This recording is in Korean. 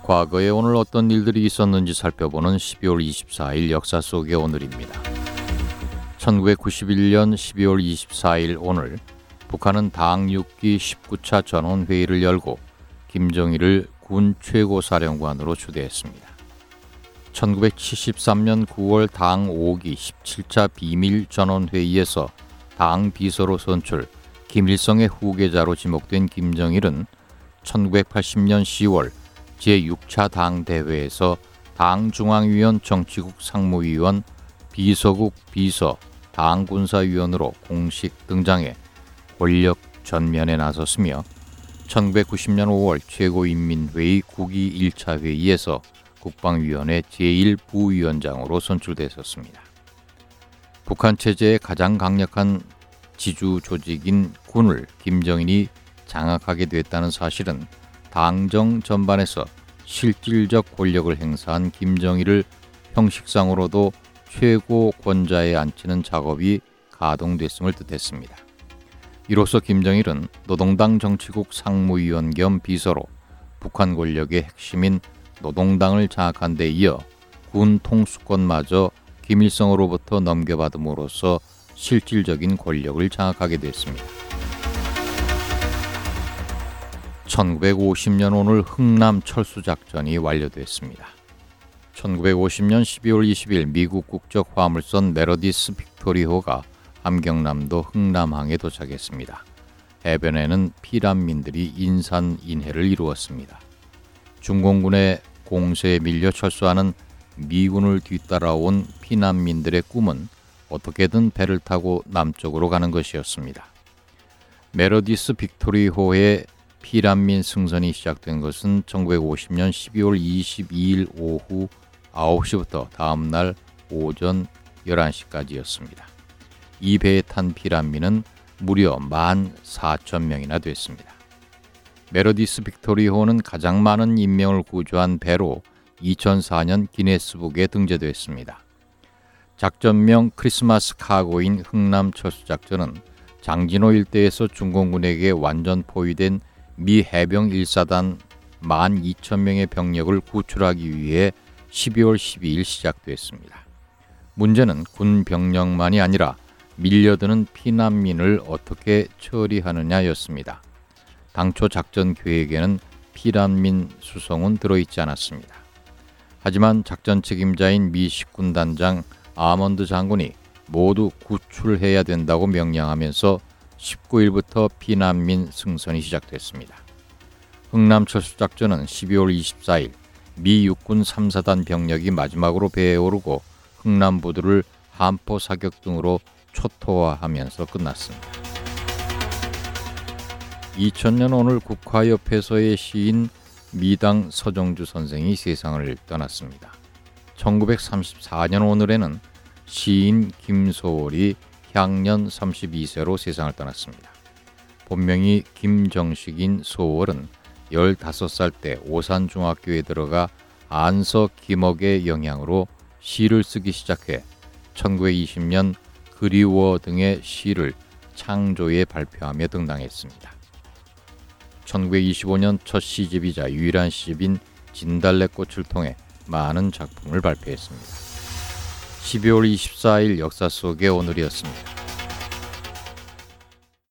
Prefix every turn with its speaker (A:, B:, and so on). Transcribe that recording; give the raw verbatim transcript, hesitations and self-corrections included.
A: 과거에 오늘 어떤 일들이 있었는지 살펴보는 십이월 이십사일 역사 속의 오늘입니다. 천구백구십일년 십이월 이십사일 오늘 북한은 당 육 기 십구 차 전원회의를 열고 김정일을 군 최고사령관으로 추대했습니다. 천구백칠십삼년 구월 당 오 기 십칠 차 비밀 전원회의에서 당 비서로 선출, 김일성의 후계자로 지목된 김정일은 천구백팔십년 시월 제육 차 당대회에서 당중앙위원 정치국 상무위원 비서국 비서 당군사위원으로 공식 등장해 권력 전면에 나섰으며 천구백구십년 오월 최고인민회의 국이 일 차 회의에서 국방위원회 제일 부위원장으로 선출됐었습니다. 북한 체제의 가장 강력한 지주 조직인 군을 김정일이 장악하게 됐다는 사실은 당정 전반에서 실질적 권력을 행사한 김정일을 형식상으로도 최고 권좌에 앉히는 작업이 가동됐음을 뜻했습니다. 이로써 김정일은 노동당 정치국 상무위원 겸 비서로 북한 권력의 핵심인 노동당을 장악한 데 이어 군 통수권마저 김일성으로부터 넘겨받음으로써 실질적인 권력을 장악하게 됐습니다. 천구백오십년 오늘 흥남 철수작전이 완료됐습니다. 천구백오십년 십이월 이십일 미국 국적 화물선 메러디스 빅토리호가 함경남도 흥남항에 도착했습니다. 해변에는 피난민들이 인산인해를 이루었습니다. 중공군의 공세에 밀려 철수하는 미군을 뒤따라온 피난민들의 꿈은 어떻게든 배를 타고 남쪽으로 가는 것이었습니다. 메러디스 빅토리호의 피난민 승선이 시작된 것은 천구백오십년 십이월 이십이일 오후 아홉 시부터 다음날 오전 열한 시까지였습니다. 이 배에 탄 피난민은 무려 만 사천 명이나 됐습니다. 메러디스 빅토리호는 가장 많은 인명을 구조한 배로 이천사년 기네스북에 등재됐습니다. 작전명 크리스마스 카고인 흥남 철수작전은 장진호 일대에서 중공군에게 완전 포위된 미 해병 일 사단 만 이천 명의 병력을 구출하기 위해 십이월 십이일 시작됐습니다. 문제는 군 병력만이 아니라 밀려드는 피난민을 어떻게 처리하느냐였습니다. 당초 작전 계획에는 피난민 수송은 들어있지 않았습니다. 하지만 작전 책임자인 미 식군단장 아먼드 장군이 모두 구출해야 된다고 명령하면서 십구일부터 피난민 승선이 시작됐습니다. 흥남 철수작전은 십이월 이십사일 미 육군 삼 사단 병력이 마지막으로 배에 오르고 흥남부두를 함포 사격 등으로 초토화하면서 끝났습니다. 이천년 오늘 국화협회서의 시인 미당 서정주 선생이 세상을 떠났습니다. 천구백삼십사년 오늘에는 시인 김소월이 향년 삼십이 세로 세상을 떠났습니다. 본명이 김정식인 소월은 열다섯 살 때 오산중학교에 들어가 안서 김억의 영향으로 시를 쓰기 시작해 천구백이십년 그리워 등의 시를 창조에 발표하며 등단했습니다. 천구백이십오년 첫 시집이자 유일한 시집인 진달래꽃을 통해 많은 작품을 발표했습니다. 십이월 이십사일 역사 속의 오늘이었습니다.